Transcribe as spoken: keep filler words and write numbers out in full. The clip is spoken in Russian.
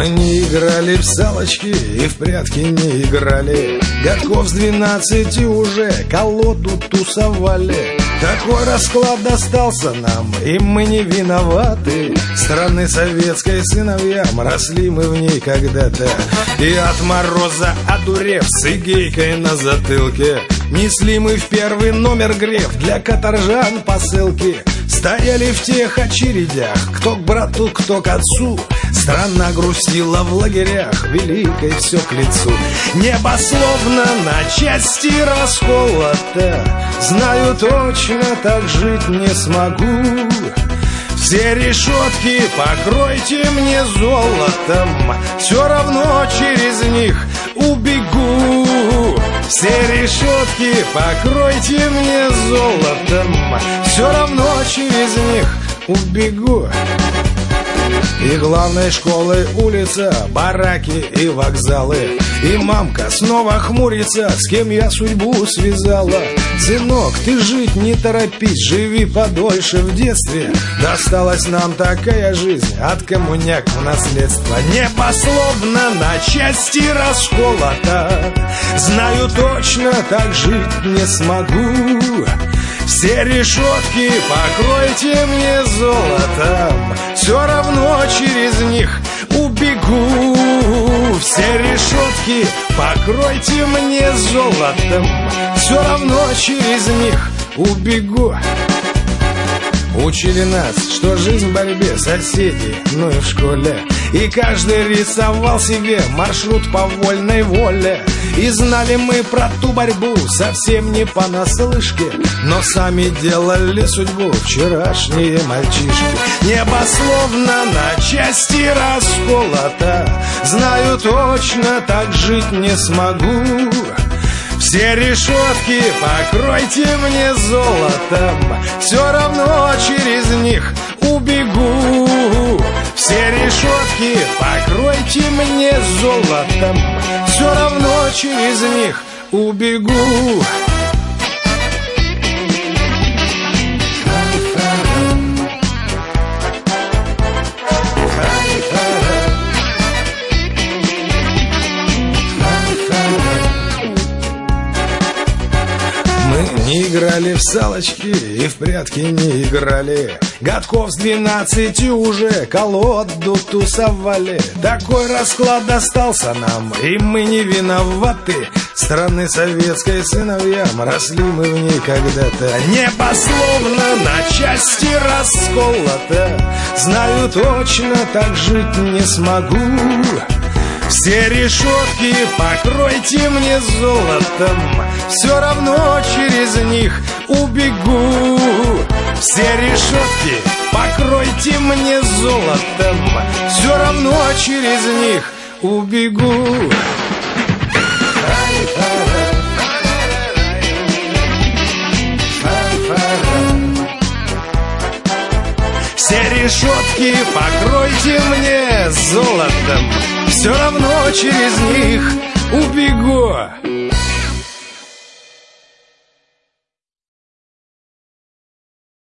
Мы не играли в салочки и в прятки не играли. Годков с двенадцати уже колоду тусовали. Такой расклад достался нам, и мы не виноваты. Страны советской сыновьям, росли мы в ней когда-то. И от мороза одурев, с игейкой на затылке, несли мы в первый номер греф для каторжан посылки. Стояли в тех очередях, кто к брату, кто к отцу. Страна грустила в лагерях, великой все к лицу. Небо словно на части расколото. Знаю точно, так жить не смогу. Все решетки покройте мне золотом, все равно через них убегу. Все решетки покройте мне золотом, все равно через них убегу. И главной школой улица, бараки и вокзалы. И мамка снова хмурится, с кем я судьбу связала. Сынок, ты жить не торопись, живи подольше в детстве. Досталась нам такая жизнь от коммуняк в наследство. Небо словно на части расколото. Знаю точно, так жить не смогу. Все решетки покройте мне золотом, все равно через них убегу. Все решетки покройте мне золотом, все равно через них убегу. Учили нас, что жизнь в борьбе, соседи, ну и в школе. И каждый рисовал себе маршрут по вольной воле. И знали мы про ту борьбу совсем не понаслышке, но сами делали судьбу вчерашние мальчишки. Небо словно на части расколото. Знаю точно, так жить не смогу. Все решетки покройте мне золотом, все равно через них убегу. Все решетки покройте мне золотом, все равно через них убегу. Не играли в салочки и в прятки не играли. Годков с двенадцати уже колоду тусовали. Такой расклад достался нам, и мы не виноваты. Страны советской сыновьям, росли мы в ней когда-то. Небо словно на части расколото. Знаю точно, так жить не смогу. Все решетки покройте мне золотом, все равно через них убегу. Все решетки покройте мне золотом, все равно через них убегу. Все решетки покройте мне золотом, все равно через них убегу.